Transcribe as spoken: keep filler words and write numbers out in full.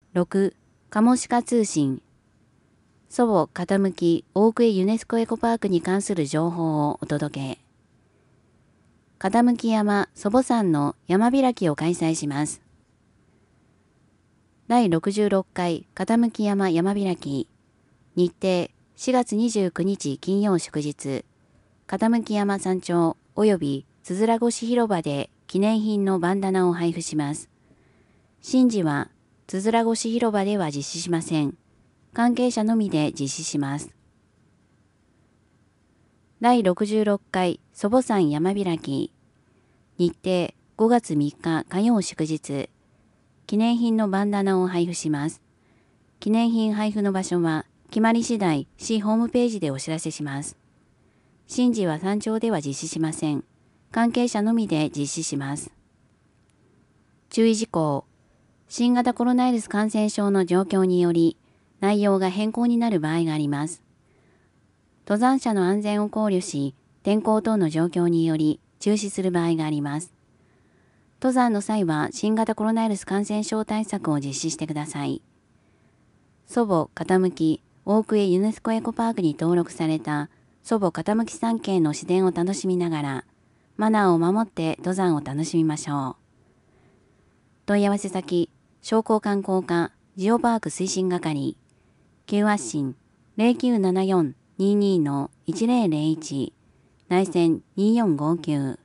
ろく、カモシカ通信。祖母傾き大久江ユネスコエコパークに関する情報をお届け。傾山祖母山の山開きを開催します。だいろくじゅうろっかい傾山山開き。日程しがつにじゅうくにち金曜祝日。傾山山頂及びつづら越広場で記念品のバンダナを配布します。神事はつづら越広場では実施しません。関係者のみで実施します。だいろくじゅうろっかい祖母山山開き。日程ごがつみっか火曜祝日。記念品のバンダナを配布します。記念品配布の場所は決まり次第市ホームページでお知らせします。神事は山頂では実施しません。関係者のみで実施します。注意事項。新型コロナウイルス感染症の状況により内容が変更になる場合があります。登山者の安全を考慮し、天候等の状況により中止する場合があります。登山の際は新型コロナウイルス感染症対策を実施してください。祖母傾き大久江ユネスコエコパークに登録された祖母傾き山系の自然を楽しみながら、マナーを守って登山を楽しみましょう。問い合わせ先、商工観光課ジオパーク推進係、旧発信 ゼロきゅうななよんにーにーのいちゼロゼロいち、内線にーよんごきゅう。